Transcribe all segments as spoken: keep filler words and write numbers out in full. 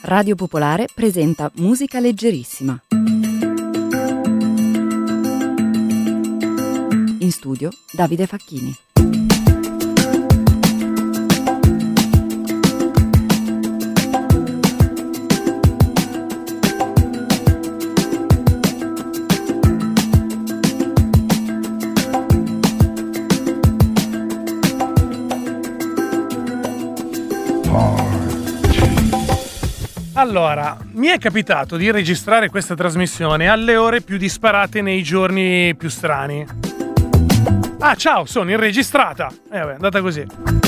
Radio Popolare presenta Musica Leggerissima. In studio Davide Facchini. Allora, mi è capitato di registrare questa trasmissione alle ore più disparate nei giorni più strani. Ah, ciao, sono irregistrata. Eh vabbè, è andata così.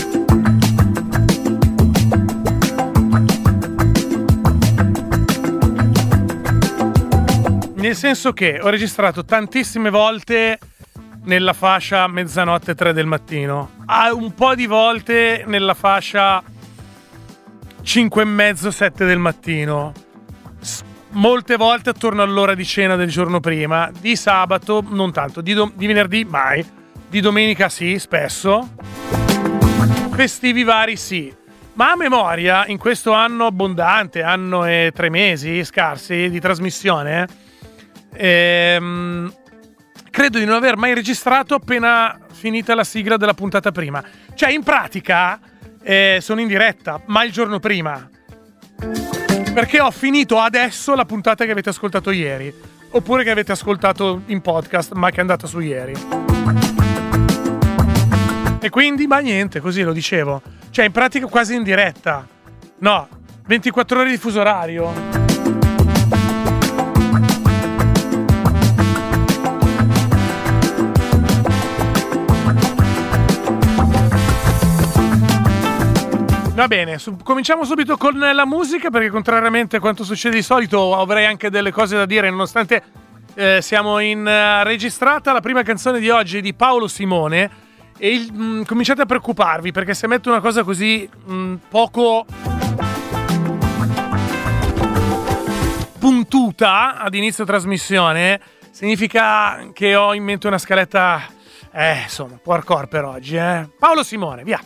Nel senso che ho registrato tantissime volte nella fascia mezzanotte tre del mattino, ah, un po' di volte nella fascia cinque e mezzo, sette del mattino, S- molte volte attorno all'ora di cena del giorno prima, di sabato non tanto, di, do- di venerdì mai, di domenica sì, spesso, festivi vari sì, ma a memoria in questo anno abbondante, anno e tre mesi scarsi di trasmissione, ehm, credo di non aver mai registrato appena finita la sigla della puntata prima, cioè in pratica Eh, sono in diretta, ma il giorno prima, perché ho finito adesso la puntata che avete ascoltato ieri, oppure che avete ascoltato in podcast ma che è andata su ieri, e quindi ma niente, così lo dicevo, cioè in pratica quasi in diretta, no, ventiquattro ore di fuso orario. Va bene, su- cominciamo subito con la musica, perché contrariamente a quanto succede di solito avrei anche delle cose da dire, nonostante eh, siamo in uh, registrata. La prima canzone di oggi è di Paolo Simone e il, mh, cominciate a preoccuparvi, perché se metto una cosa così mh, poco puntuta ad inizio trasmissione, significa che ho in mente una scaletta, eh, insomma, powercore per oggi, eh. Paolo Simone, via!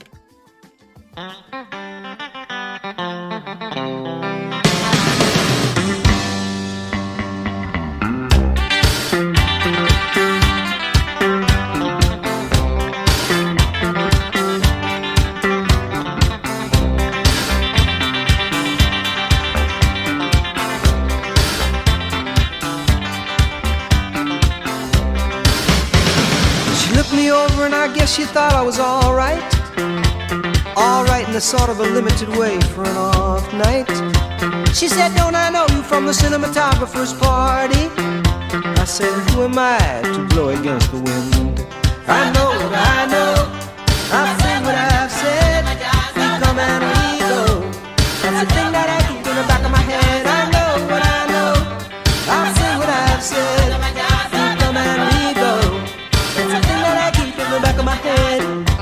She looked me over and I guess she thought I was all right. All right in a sort of a limited way for an off night. She said, don't I know you from the cinematographer's party? I said, who am I to blow against the wind? I know what I know, I've said what I've said. We come and we go, that's the thing that I keep in the back of my head. I know what I know, I've said what I've said. We come and we go, that's the thing that I keep in the back of my head.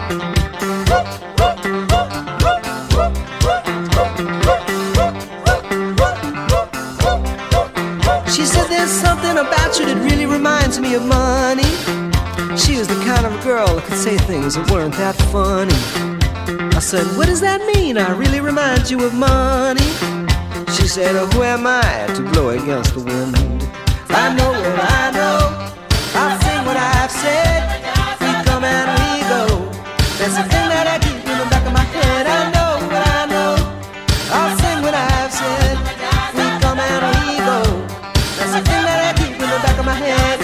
She said there's something about you that really reminds me of money. She was the kind of girl that could say things that weren't that funny. I said, what does that mean? I really remind you of money. She said, oh, who am I to blow against the wind? I know what I know, I've said what I've said. We come and we go, that's the thing that I keep in the back of my head. I know what I know, I've said what I've said. We come and we go, that's the thing that I keep in the back of my head.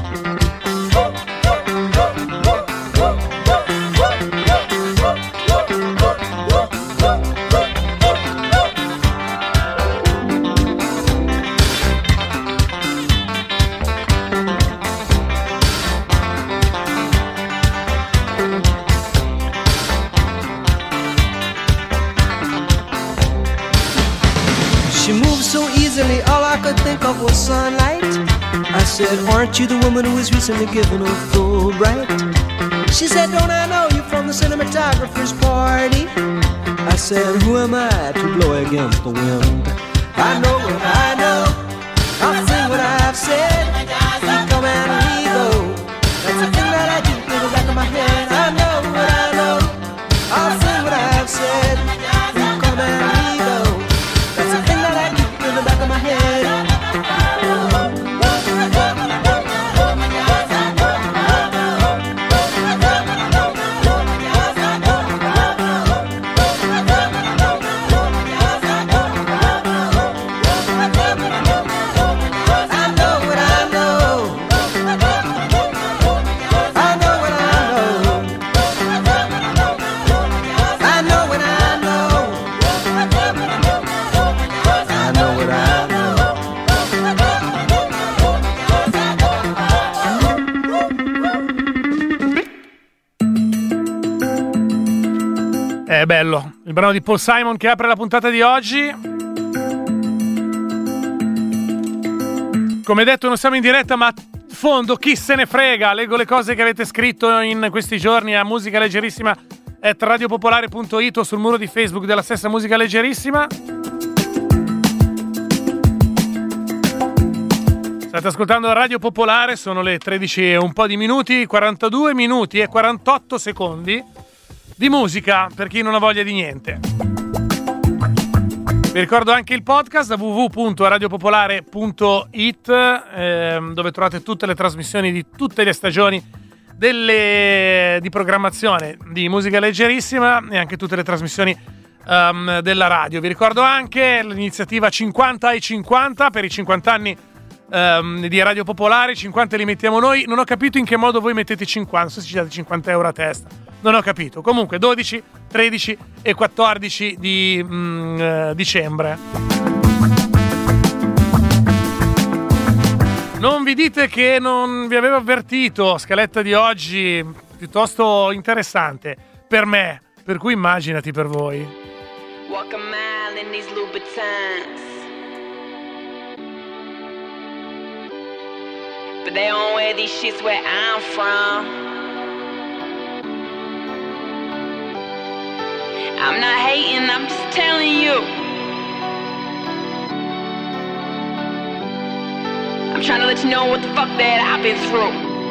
She moved so easily, all I could think of was sunlight. I said, aren't you the woman who was recently given a Fulbright? She said, don't I know you from the cinematographer's party? I said, who am I to blow against the wind? I know what I know, I've said what I've said. We come and we go, that's the thing that I keep in the back of my head. I know what I know, I've said what I've said. We come and we go, that's the thing that I È bello, il brano di Paul Simon che apre la puntata di oggi. Come detto non siamo in diretta, ma fondo chi se ne frega, leggo le cose che avete scritto in questi giorni a musica leggerissima at radiopopolare punto it o sul muro di Facebook della stessa Musica Leggerissima. State ascoltando Radio Popolare, sono le tredici e un po' di minuti, quarantadue minuti e quarantotto secondi di musica per chi non ha voglia di niente. Vi ricordo anche il podcast a w w w punto radiopopolare punto it eh, dove trovate tutte le trasmissioni di tutte le stagioni delle, di programmazione di Musica Leggerissima e anche tutte le trasmissioni um, della radio. Vi ricordo anche l'iniziativa cinquanta ai cinquanta per i cinquanta anni um, di Radio Popolare. cinquanta li mettiamo noi. Non ho capito in che modo voi mettete cinquanta, se ci date cinquanta euro a testa. Non ho capito. Comunque dodici, tredici e quattordici di mm, eh, dicembre. Non vi dite che non vi avevo avvertito. Scaletta di oggi piuttosto interessante per me, per cui immaginati per voi. Walk a mile in these Louboutins, but they don't wear these shits where I'm from. I'm not hating, I'm just telling you. I'm trying to let you know what the fuck that I've been through.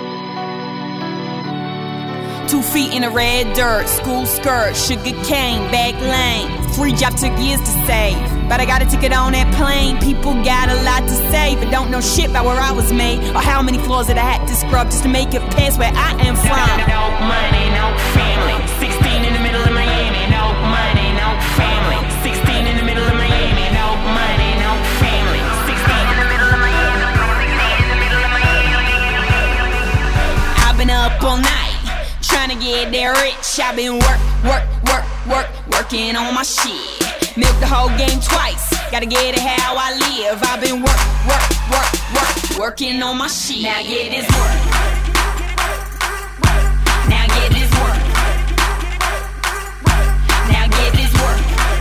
Two feet in the red dirt, school skirt, sugar cane, back lane. Three jobs took years to save, but I got a ticket on that plane. People got a lot to say, but don't know shit about where I was made, or how many floors that I had to scrub just to make it past where I am from. No, no, no money, no family. Sixteen in the middle of Miami, no money, no family. Sixteen in the middle of Miami, no money, no family. Sixteen in the middle of Miami, sixteen in the middle of Miami. I've been up all night, trying to get there rich. I've been work, work, work, work, working on my shit. Milk the whole game twice, gotta get it how I live. I've been work, work, work, work, working on my shit. Now get this work. Now get this work. Now get this work.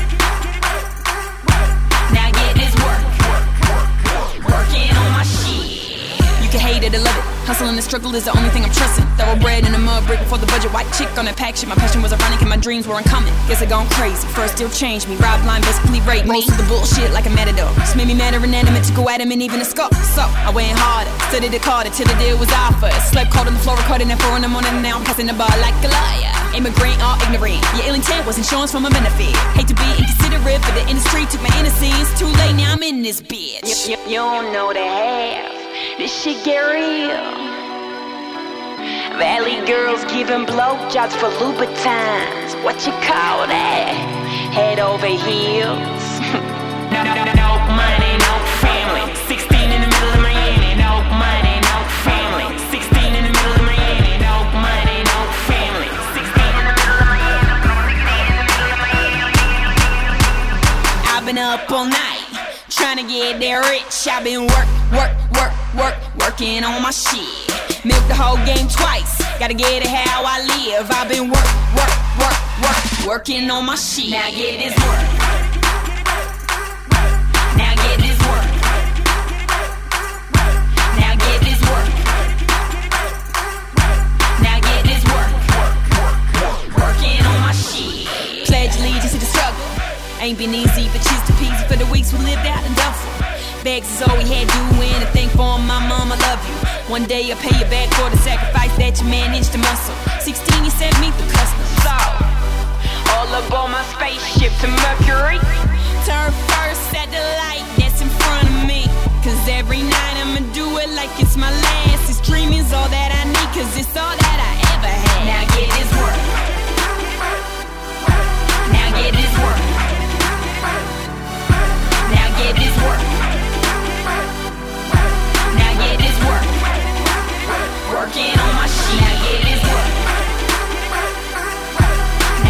Now get this work. Working on my shit. You can hate it or love it. Hustle and the struggle is the only thing I'm trusting. Thoroughbred in the mud, break before the budget. White chick on that pack shit. My passion was ironic and my dreams were uncommon. Guess I gone crazy. First still changed me. Rob line basically raped me. Most of the bullshit like a matador. Just made me mad or inanimate to go at him and even a skull. So I went harder, studied it harder till the deal was offered. Slept cold on the floor, recording at four in the morning. And now I'm passing the bar like a liar. Immigrant or ignorant. Your ill intent was insurance for my benefit. Hate to be inconsiderate, but the industry took my innocence. Too late, now I'm in this bitch. You, you, you don't know the half. This shit get real. Valley girls giving blowjobs for Louboutins. What you call that? Head over heels. no, no, no, no money, no family. Sixteen in the middle of Miami. No money, no family. Sixteen in the middle of Miami. No money, no family. Sixteen in the middle of Miami. Sixteen in the middle of Miami. I've been up all night, trying to get there rich. I've been work, work, work, work, working on my shit. Milk the whole game twice, gotta get it how I live. I've been work, work, work, work, working on my shit. Now get this work. Now get this work. Now get this work. Now get this work. Working on my shit. Pledge allegiance to the struggle. Ain't been easy, but cheese to peasy for the weeks we lived out in Duffel. Bags is all we had doing, and thank for my mom, I love you. One day I'll pay you back for the sacrifice that you managed to muscle. Sixteen, you sent me through customs. So, all aboard my spaceship to Mercury. Turn first at the light that's in front of me. Cause every night I'ma do it like it's my last. This dream is all that I need, cause it's all that I ever had. Now get this work. Now get this work. Now get this work. Now get this work. Working on my shit. Now get this work.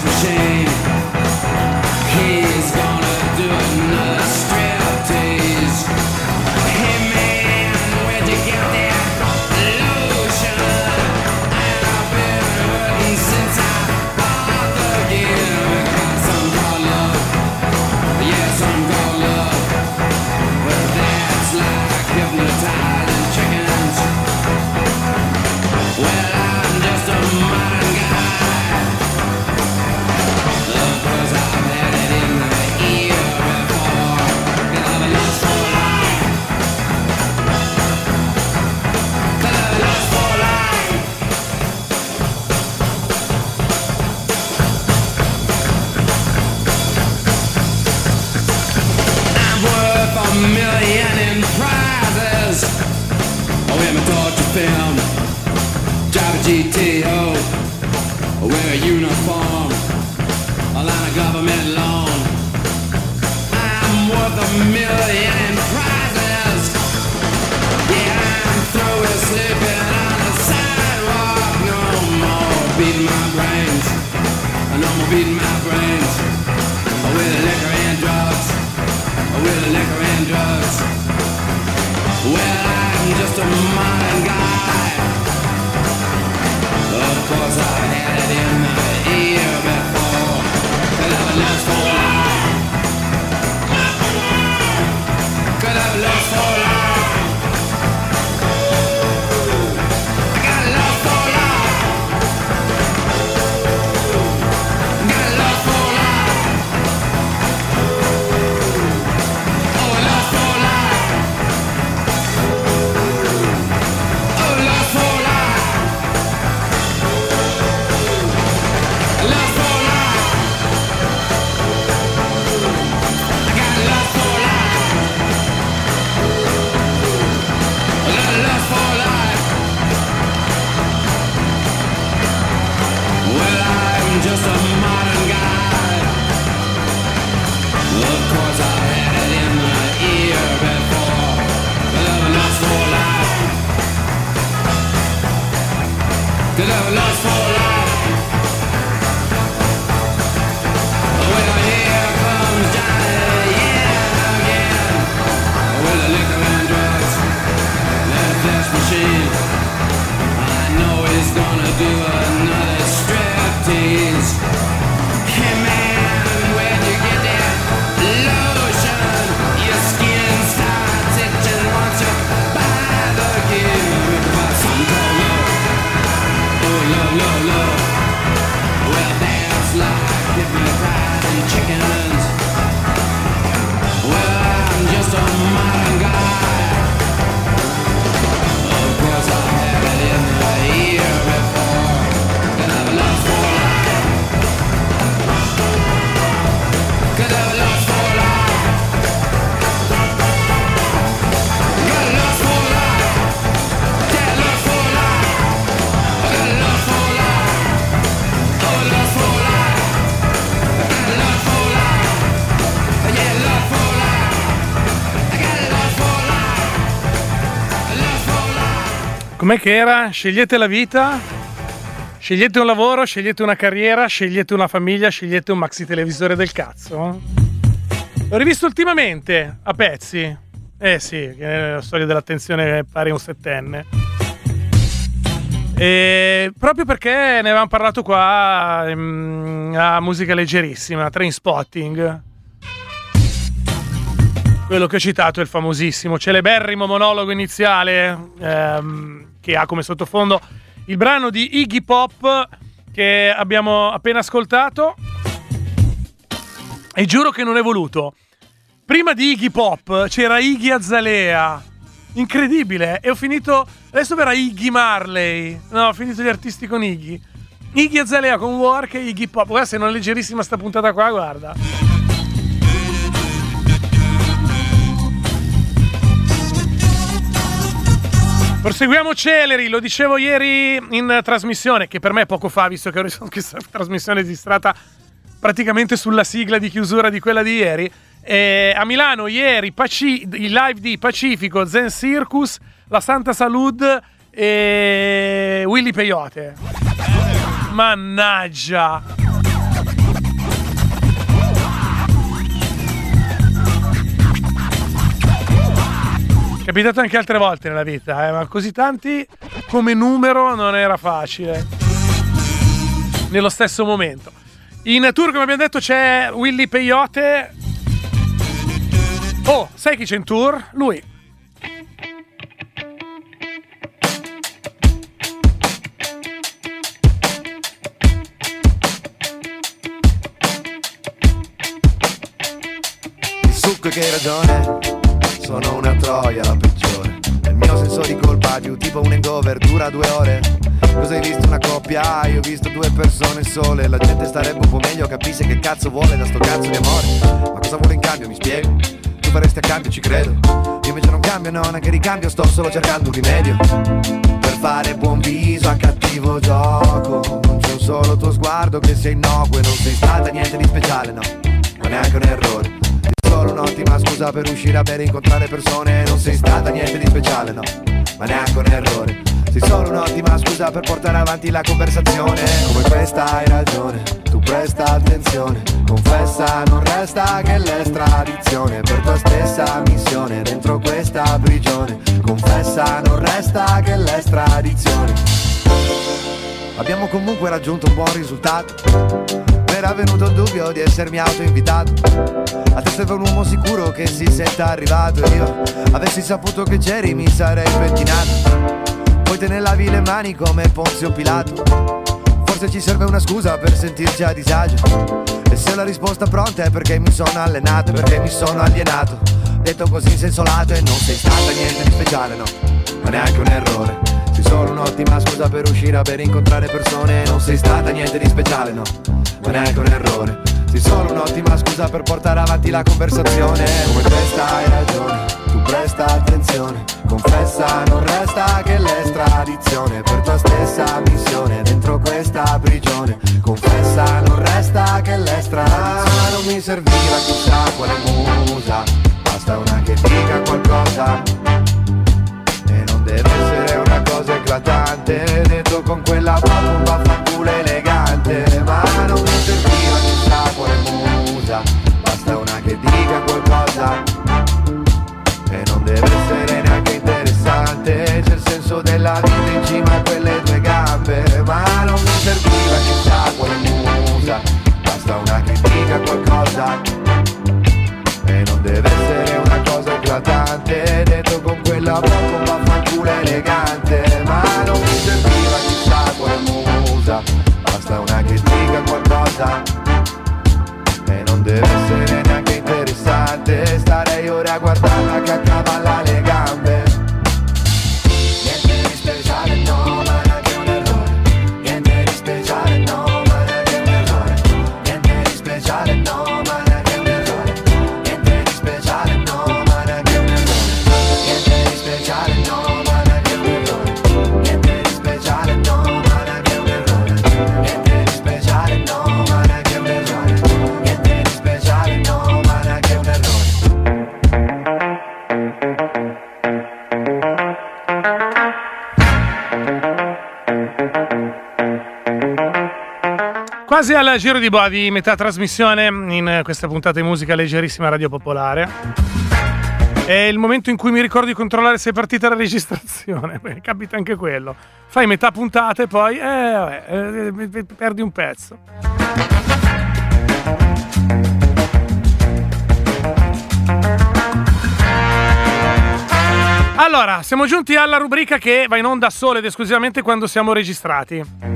G T O, wear a uniform, a line of government loan. I'm worth a million in prizes. Yeah, I'm through with sleeping on the sidewalk. No more beating my brains. No more beating my brains. With liquor and drugs. With liquor and drugs. Well, I'm just a modern guy. Of course I had it in the ear before. Could have lost for life. Could have lost for life. I got lost for life. Got lost for life. Oh, lost for life. Oh, lost for life. Just a modern guy. Of course I had it in my ear before. Could have lost for life. Could have lost for life. Well, here comes Johnny, yeah, again. With the liquor and drugs, that flesh machine. I know he's gonna do another striptease. Hey man, when you get that lotion, your skin starts itching once you buy the gear. But some call love, oh love, love, love. Well, that's like hypnotizing chickens. Well, I'm just a modern guy. Of course I have it in the ear before. Could have lost for life. Could have lost for life. Got lost for life. Yeah, lost for life. Got lost for life. Oh, lost for life. Got lost for life. Yeah, lost for life. I got lost for life. Lost for life. Com'è che era? Scegliete la vita, scegliete un lavoro, scegliete una carriera, scegliete una famiglia, scegliete un maxi televisore del cazzo. L'ho rivisto ultimamente, a pezzi. Eh sì, che è la storia dell'attenzione pari a un settenne. E proprio perché ne avevamo parlato qua um, a Musica Leggerissima, Trainspotting. Quello che ho citato è il famosissimo, celeberrimo monologo iniziale ehm, che ha come sottofondo il brano di Iggy Pop che abbiamo appena ascoltato. E giuro che non è voluto. Prima di Iggy Pop c'era Iggy Azalea. Incredibile. E ho finito... Adesso verrà Iggy Marley. No, ho finito gli artisti con Iggy. Iggy Azalea con Work e Iggy Pop. Guarda, se non è leggerissima sta puntata qua, guarda. Proseguiamo celeri, lo dicevo ieri in trasmissione, che per me poco fa, visto che questa trasmissione è registrata praticamente sulla sigla di chiusura di quella di ieri. Eh, a Milano ieri Paci- i live di Pacifico, Zen Circus, La Santa Salud e Willy Peyote. Mannaggia! capitato anche altre volte nella vita, eh, ma così tanti come numero non era facile. Nello stesso momento. In tour, come abbiamo detto, c'è Willy Peyote. Oh, sai chi c'è in tour? Lui. Il succo che hai ragione, sono una troia la peggiore. Il mio senso di colpa più tipo un hangover dura due ore. Cosa hai visto una coppia? Io ho visto due persone sole. La gente starebbe un po' meglio, capisce che cazzo vuole da sto cazzo di amore. Ma cosa vuole in cambio, mi spiego? Tu faresti a cambio, ci credo. Io invece non cambio, no, neanche ricambio. Sto solo cercando un rimedio per fare buon viso a cattivo gioco. Non c'è un solo tuo sguardo che sia innocuo. E non sei stata niente di speciale, no, ma neanche un errore. È solo un'ottima scusa per uscire a bere e incontrare persone. Non sei stata niente di speciale, no, ma neanche un errore. Sei solo un'ottima scusa per portare avanti la conversazione. Come questa hai ragione, tu presta attenzione. Confessa, non resta che l'estradizione per tua stessa missione dentro questa prigione. Confessa, non resta che l'estradizione. Abbiamo comunque raggiunto un buon risultato. Era venuto il dubbio di essermi autoinvitato. A te serve un uomo sicuro che si senta arrivato. E io avessi saputo che c'eri mi sarei pettinato. Poi te ne lavi le mani come Ponzio Pilato. Forse ci serve una scusa per sentirci a disagio. E se la risposta pronta è perché mi sono allenato, è perché mi sono alienato. Detto così in senso lato, e non sei stata niente di speciale, no, ma neanche un errore. Sei solo un'ottima scusa per uscire a bere e incontrare persone. Non sei stata niente di speciale, no, ma neanche un errore. Sei solo un'ottima scusa per portare avanti la conversazione. Come questa hai ragione, tu presta attenzione. Confessa, non resta che l'estradizione per tua stessa missione dentro questa prigione. Confessa, non resta che l'estradizione. Non mi serviva chissà quale musa, basta una che dica qualcosa. E non deve essere una cosa eclatante, detto con quella bomba fanculo elegante. Ma non mi serviva chissà quale musa, basta una che dica qualcosa. E non deve essere neanche interessante, c'è il senso della vita in cima a quelle due gambe. Ma non mi serviva chissà quale musa, basta una che dica qualcosa. E non deve essere una cosa eclatante, detto con quella bomba fanculo elegante. Ma non mi serviva chissà quale musa, basta una che dica qualcosa. E non deve essere neanche interessante, starei ora a guardarla che accavalla le gambe. Niente di speciale, no, ma neanche un errore. Niente di speciale, no, ma neanche un errore. Niente di speciale, no, ma neanche un errore. Niente di speciale, no, ma neanche un errore. Niente di speciale, no, ma neanche un errore. Niente di speciale, no, ma neanche un errore. Niente di speciale, no, ma neanche un errore. Niente di speciale, no, ma neanche un errore. Quasi al giro di boa di metà trasmissione in questa puntata di musica leggerissima Radio Popolare. È il momento in cui mi ricordo di controllare se è partita la registrazione. Beh, capita anche quello. Fai metà puntata e poi eh, vabbè, eh, perdi un pezzo. Allora, siamo giunti alla rubrica che va in onda solo ed esclusivamente quando siamo registrati.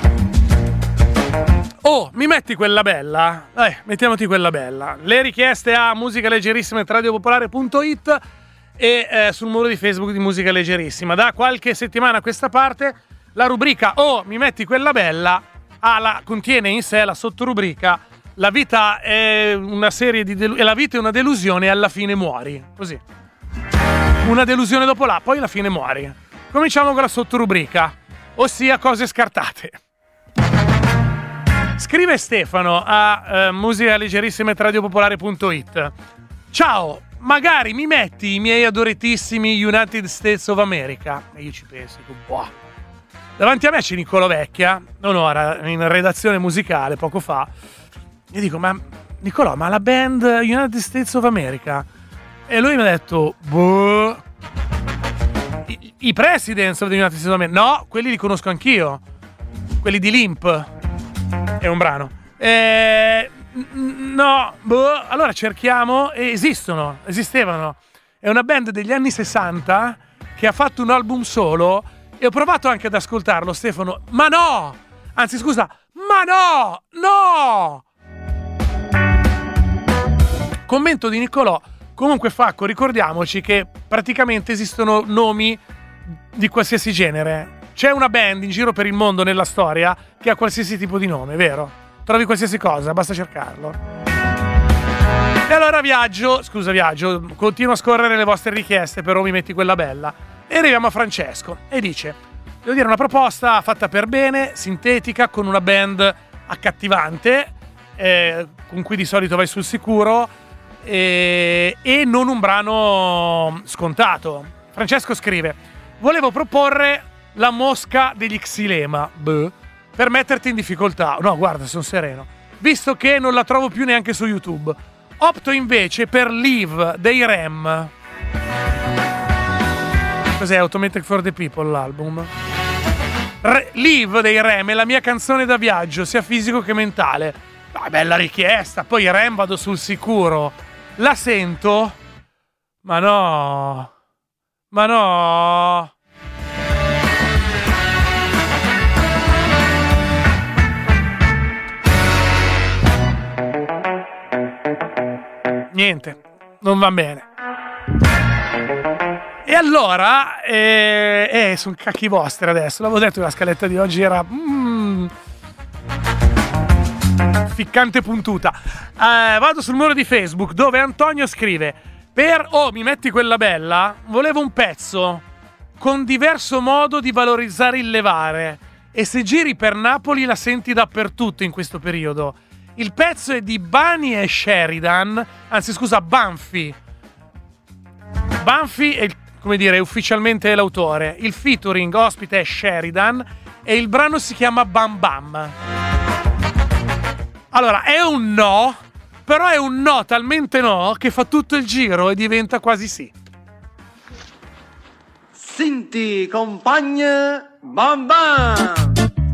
Oh, mi metti quella bella? Eh, mettiamoti quella bella. Le richieste a musica leggerissima at radiopopolare punto it e eh, sul muro di Facebook di Musica Leggerissima. Da qualche settimana a questa parte la rubrica Oh, mi metti quella bella ha la, contiene in sé la sottorubrica La vita è una serie di delu- la vita è una delusione e alla fine muori. Così. Una delusione dopo la, poi alla fine muori. Cominciamo con la sottorubrica, ossia cose scartate. Scrive Stefano a uh, musica leggerissima at radiopopolare punto it. Ciao, magari mi metti i miei adoratissimi United States of America? E io ci penso, dico, boh. Davanti a me c'è Niccolo Vecchia, un'ora in redazione musicale poco fa. E dico, ma Niccolò, ma la band United States of America? E lui mi ha detto, boh. I Presidents of the United States of America. No, quelli li conosco anch'io. Quelli di Limp. È un brano. Eh, no, boh. Allora cerchiamo. E esistono, esistevano. È una band degli anni sessanta che ha fatto un album solo e ho provato anche ad ascoltarlo, Stefano. Ma no! Anzi, scusa, ma no! No! Commento di Niccolò. Comunque, Facco, ricordiamoci che praticamente esistono nomi di qualsiasi genere. C'è una band in giro per il mondo nella storia che ha qualsiasi tipo di nome, vero? Trovi qualsiasi cosa, basta cercarlo. E allora viaggio, scusa viaggio, continuo a scorrere le vostre richieste, però mi metti quella bella. E arriviamo a Francesco e dice: devo dire, una proposta fatta per bene, sintetica, con una band accattivante, eh, con cui di solito vai sul sicuro, e, e non un brano scontato. Francesco scrive: volevo proporre La mosca degli Xilema, Beh, per metterti in difficoltà. No, guarda, sono sereno, visto che non la trovo più neanche su YouTube. Opto invece per Live dei Rem. Cos'è? Automatic for the People l'album? Re- Live dei Rem è la mia canzone da viaggio, sia fisico che mentale. Ah, bella richiesta. Poi Rem vado sul sicuro. La sento? Ma no. Ma no. Niente, non va bene. E allora, eh, eh, sono cacchi vostri adesso. L'avevo detto che la scaletta di oggi era mm, ficcante puntuta. Eh, vado sul muro di Facebook dove Antonio scrive: per oh, mi metti quella bella? Volevo un pezzo con diverso modo di valorizzare il levare. E se giri per Napoli la senti dappertutto in questo periodo. Il pezzo è di Bunny e Sheridan, anzi scusa, Banfi. Banfi è, il, come dire, è ufficialmente l'autore. Il featuring ospite è Sheridan e il brano si chiama Bam Bam. Allora, è un no, però è un no talmente no che fa tutto il giro e diventa quasi sì. Senti, compagne, Bam Bam!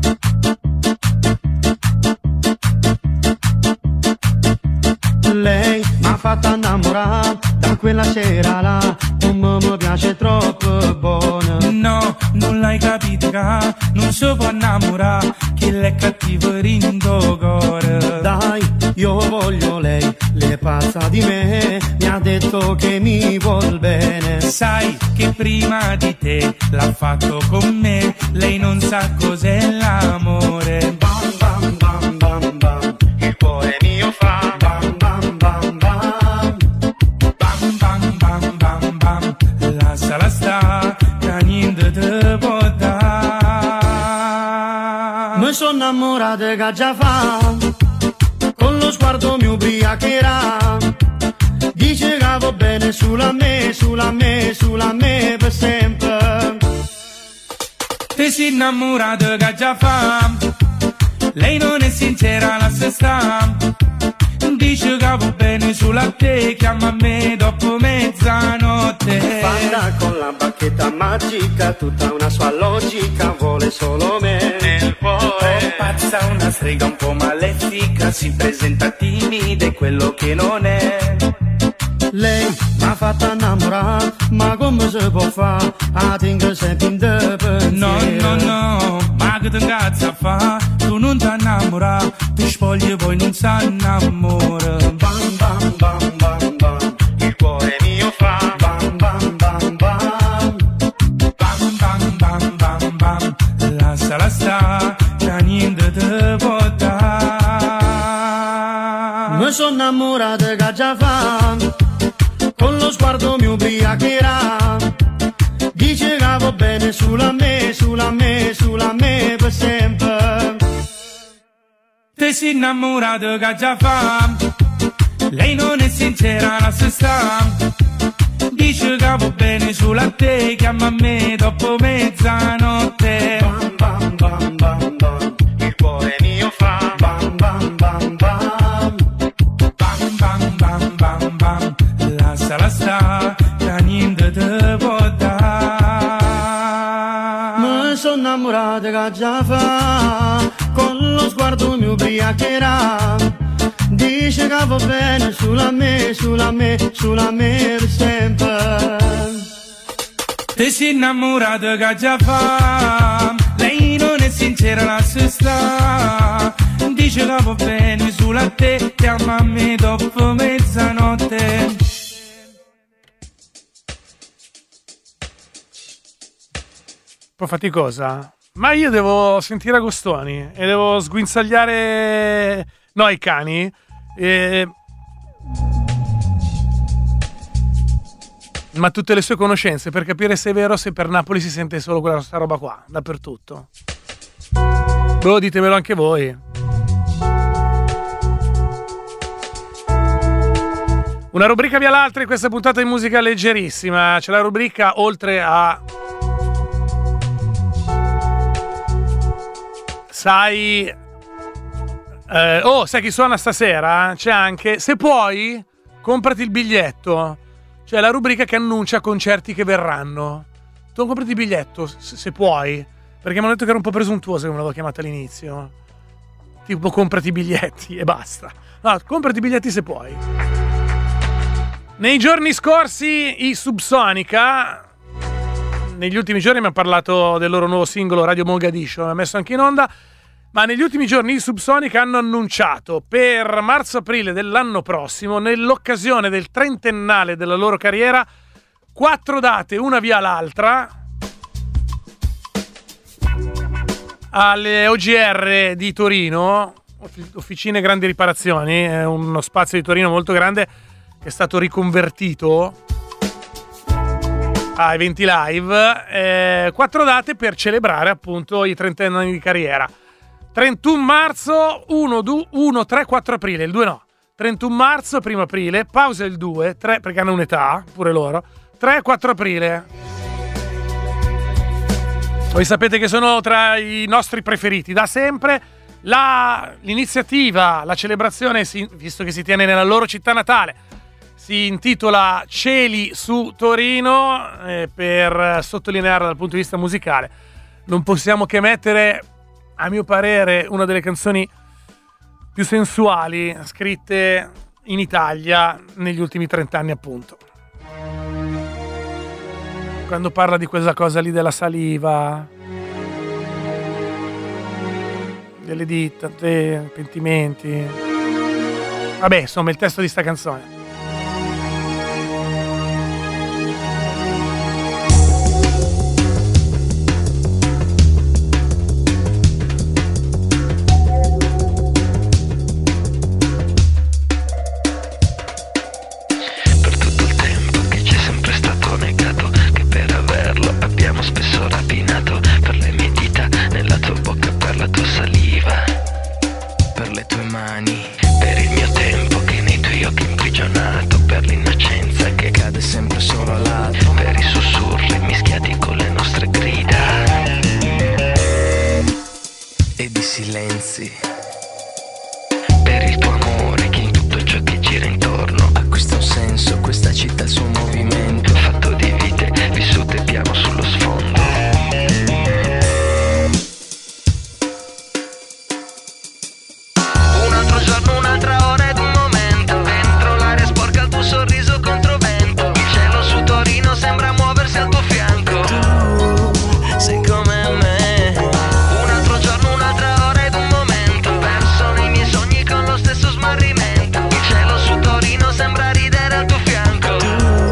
Lei m'ha fatta innamorare da quella sera là, come mi piace troppo buona. No, non l'hai capito che non si può innamorare, che l'è cattivo in tuo cuore. Dai, io voglio lei, le pazza di me, mi ha detto che mi vuol bene. Sai che prima di te l'ha fatto con me, lei non sa cos'è l'amore. Bam bam bam bam bam, il cuore mio fa bam bam bam bam. Bam bam bam bam bam, lasciala sta, che niente te può dare. Mi sono innamorata che già fa, con lo sguardo mi ubriacherà. Dice che va bene sulla me, sulla me, sulla me per sempre. Te sei innamorato che già fa, lei non è sincera la se sta. Dice che va bene sulla te, chiama me dopo mezzanotte. Parla con la bacchetta magica, tutta una sua logica, vuole solo me nel cuore. Pazza, una strega un po' malefica, si presenta timida e quello che non è. Lei m'ha fatta innamorare, ma come si può fare? A tengo sempre in te pensiero. No, no, no, ma che te cazzo fa? Tu non ti innamorare, ti spogli e poi non si innamora. Bam bam bam bam bam, il cuore mio fa bam bam bam bam. Bam bam bam bam bam, lasciala sta, che niente te può dare. Mi sono innamorata che già fa, con lo sguardo mi ubriacherà. Dice che va bene sulla me, sulla me, sulla me per sempre. Te sei innamorato che già fa, lei non è sincera la se sta. Dice che va bene sulla te, chiama me dopo mezzanotte. Bam bam bam bam bam, il cuore mio fa bam bam bam bam. Bam bam bam bam bam, lasciala sta, che niente te può dare. già fa, con lo sguardo mi ubriacherà. Dice che va bene sulla me, sulla me, sulla me per sempre. Te sei innamorato che già fa, lei non è sincera, la si sta. Dice che va bene sulla te, chiama a me dopo mezzanotte. Un po' faticosa, ma io devo sentire Agostoni e devo sguinzagliare no, i cani. E... ma tutte le sue conoscenze per capire se è vero, se per Napoli si sente solo quella sta roba qua, dappertutto. Boh, ditemelo anche voi. Una rubrica via l'altra in questa puntata di musica leggerissima. C'è la rubrica oltre a... Sai... Eh, oh, sai chi suona stasera? C'è anche... Se puoi, comprati il biglietto. Cioè la rubrica che annuncia concerti che verranno. Tu comprati il biglietto, se, se puoi. Perché mi hanno detto che era un po' presuntuoso che me l'avevo chiamata all'inizio. Tipo, comprati i biglietti e basta. No, comprati i biglietti se puoi. Nei giorni scorsi i Subsonica... Negli ultimi giorni mi hanno parlato del loro nuovo singolo Radio Mogadiscio, l'ho messo anche in onda. Ma negli ultimi giorni i Subsonica hanno annunciato per marzo-aprile dell'anno prossimo, nell'occasione del trentennale della loro carriera, quattro date, una via l'altra, alle O G R di Torino, Officine Grandi Riparazioni, è uno spazio di Torino molto grande che è stato riconvertito a eventi live, eh, quattro date per celebrare appunto i trentenni di carriera. trentuno marzo, uno, due, uno, tre, quattro aprile, il due no. trentuno marzo, primo aprile, pausa il due, tre perché hanno un'età, pure loro, tre, quattro aprile. Voi sapete che sono tra i nostri preferiti da sempre. La, l'iniziativa, la celebrazione, si, visto che si tiene nella loro città natale, si intitola Cieli su Torino, eh, per sottolinearla dal punto di vista musicale. Non possiamo che mettere, a mio parere, una delle canzoni più sensuali scritte in Italia negli ultimi trent'anni, appunto. Quando parla di quella cosa lì della saliva, delle dita, dei pentimenti. Vabbè, insomma, il testo di sta canzone. Sembra ridere al tuo fianco.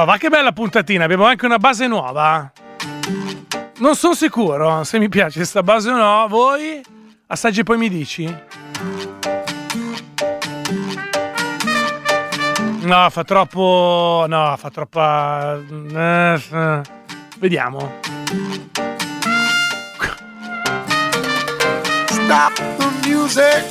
Oh, va che bella puntatina, abbiamo anche una base nuova. Non sono sicuro se mi piace sta base o no. Voi assaggi e poi mi dici? No, fa troppo... No, fa troppa... Eh, eh. Vediamo. Stop the music.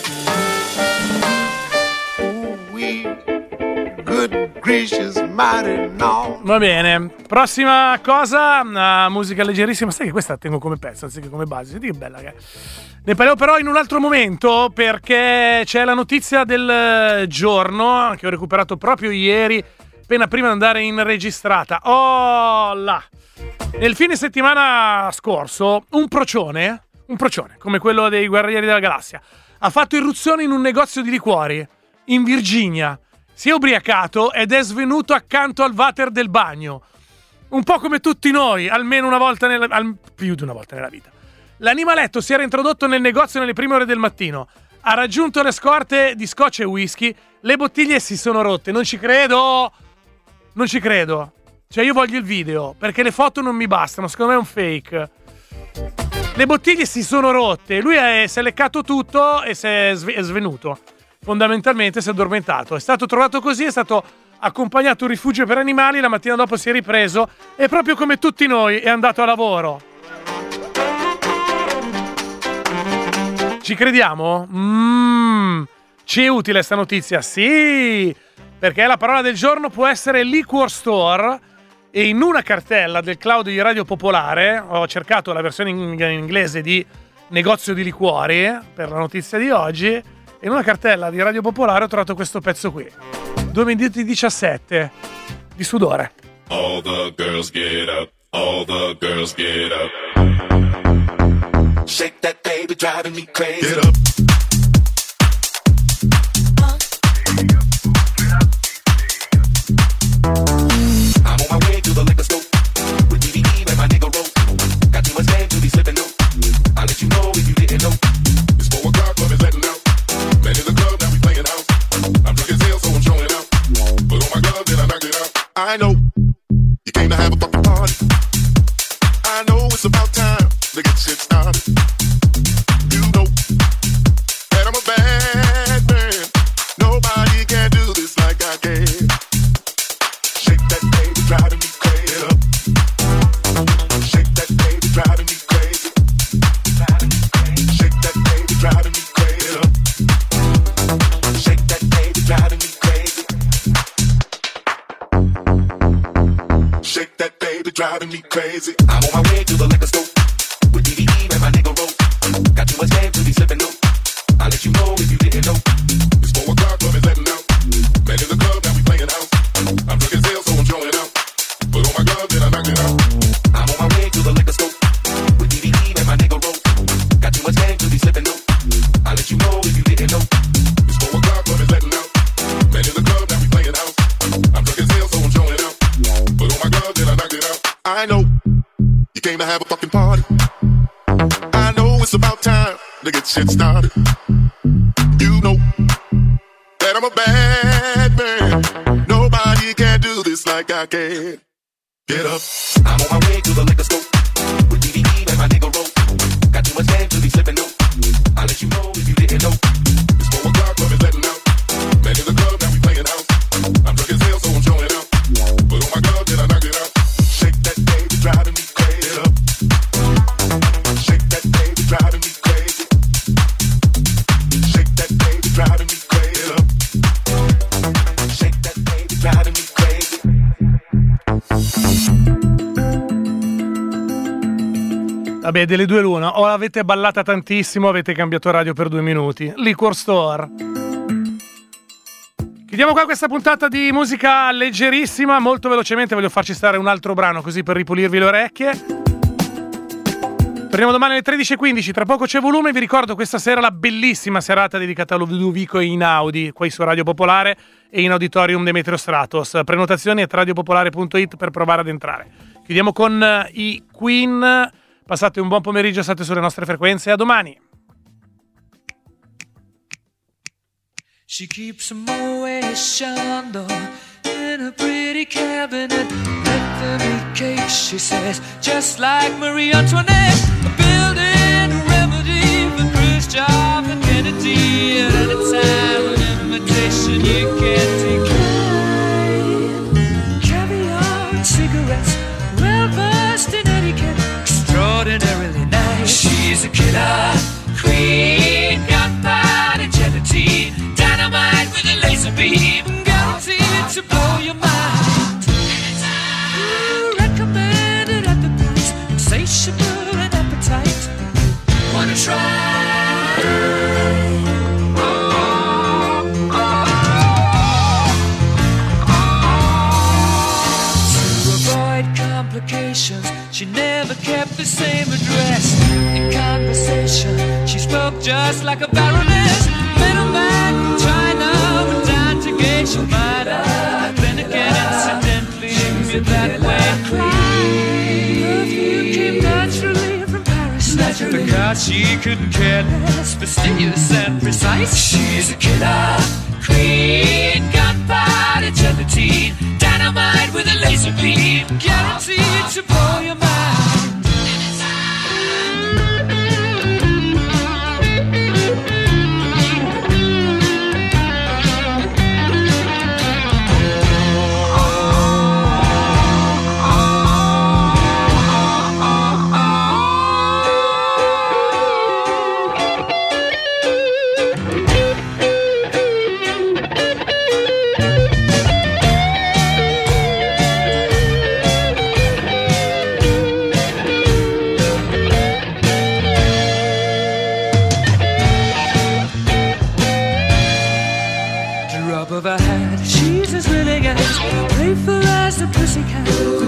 Ooh, we good gracious mighty no. Va bene, prossima cosa, una musica leggerissima. Sai che questa la tengo come pezzo anziché come base. Senti che bella che è. Ne parliamo però in un altro momento, perché c'è la notizia del giorno che ho recuperato proprio ieri, appena prima di andare in registrata. Oh là! Nel fine settimana scorso un procione, un procione come quello dei Guerrieri della Galassia, ha fatto irruzione in un negozio di liquori in Virginia. Si è ubriacato ed è svenuto accanto al water del bagno. Un po' come tutti noi, almeno una volta nella, al, più di una volta nella vita. L'animaletto si era introdotto nel negozio nelle prime ore del mattino. Ha raggiunto le scorte di scotch e whisky. Le bottiglie si sono rotte. Non ci credo. Non ci credo. Cioè, io voglio il video, perché le foto non mi bastano. Secondo me è un fake. Le bottiglie si sono rotte. Lui è, si è leccato tutto e si è, sve, è svenuto. Fondamentalmente si è addormentato. È stato trovato così, è stato accompagnato a un rifugio per animali. La mattina dopo si è ripreso e proprio come tutti noi è andato a lavoro. Ci crediamo? Mmm, ci è utile sta notizia? Sì, perché la parola del giorno può essere liquor store, e in una cartella del cloud di Radio Popolare ho cercato la versione in inglese di negozio di liquori per la notizia di oggi, e in una cartella di Radio Popolare ho trovato questo pezzo qui, due minuti diciassette di sudore. All the girls get up, all the girls get up. Shake that baby, driving me crazy. Get up. I'm on my way to the liquor store with D V D and my nigga roll. Got too much game to be slipping though. I'll let you know if you didn't know. It's four o'clock, club is letting out. Man in the club, now we playing house. I'm drunk as hell, so I'm showing out. But oh my God, then I knocked it out. I know you came to have a fucking party. I know it's about time to get shit started. You know that I'm a bad man. Nobody can do this like I can. Shake that baby, driving me crazy. Get up. Shake that baby, driving me crazy. Shake that baby, driving me crazy. Get up. Shake that baby, driving me crazy. Shake that baby, driving me crazy. I'm on my way to the liquor store with D V D and my nigga roll. Got too much game to be slipping though. I'll let you know if you didn't know. It's four o'clock, club is letting out. Man in the club, now we playing house. I'm drunk as hell, so I'm showing out. But oh my God, then I knocked it out. I'm on my way to the liquor store with D V D and my nigga roll. Got too much game to be slipping though. I'll let you know if you didn't know. It's four o'clock, club is letting out. Man in the club, now we playing house. I'm drunk as hell, so I'm showing out. But oh my God, then I knocked it out. I know you came to have a fucking party. I know it's about time to get shit started. You know that I'm a bad man. Nobody can do this like I can. Get up. I'm on my way to the liquor store with D V D and my nigga roll. Got too much game to be slipping though. I'll let you know if you didn't know. It's four o'clock, club is letting out. Man in the club, now we playing house. I'm drunk as hell, so I'm showing out. But oh my God, then I knocked it out. Shake that baby, driving me crazy. Get up. Shake that baby, driving me crazy. Shake that baby, driving me crazy. Get up. Shake that baby, driving me crazy. Vabbè, delle due l'una, o avete ballata tantissimo o avete cambiato radio per due minuti. Liquor Store. Chiudiamo qua questa puntata di musica leggerissima. Molto velocemente voglio farci stare un altro brano così per ripulirvi le orecchie. Torniamo domani alle tredici e quindici, tra poco c'è volume. Vi ricordo questa sera la bellissima serata dedicata a Ludovico Einaudi, qui su Radio Popolare e in Auditorium Demetrio Stratos. Prenotazioni at radiopopolare punto it per provare ad entrare. Chiudiamo con i Queen. Passate un buon pomeriggio, state sulle nostre frequenze. A domani. She keeps a motion in in a pretty cabinet. Let them eat cake, she says, just like Marie Antoinette. Building a remedy for Khrushchev and Kennedy. At any time, an invitation you can't decline. Caviar and cigarettes, well versed in etiquette, extraordinarily nice. She's a killer queen, gunpowder gelatine, dynamite with a laser beam, guaranteed to blow your mind. Recommended at the price, insatiable and appetite. Wanna try? Oh, oh, oh. To avoid complications, she never kept the same address. In conversation, she spoke just like a baroness. Middleman from China went down to Geisha Minor. Then again, incidentally, with that way. Perfume came naturally from Paris. Naturally. Because she couldn't care less, fastidious and precise. She's a killer queen, gunpowder gelatine, dynamite with a laser beam, guaranteed to blow your mind.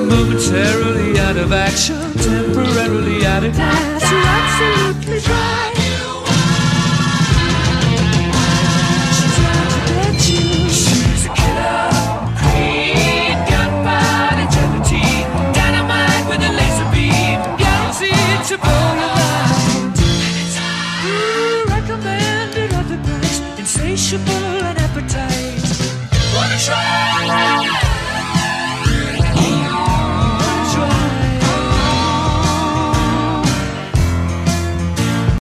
Momentarily out of action, temporarily out of gas, you're absolutely dry.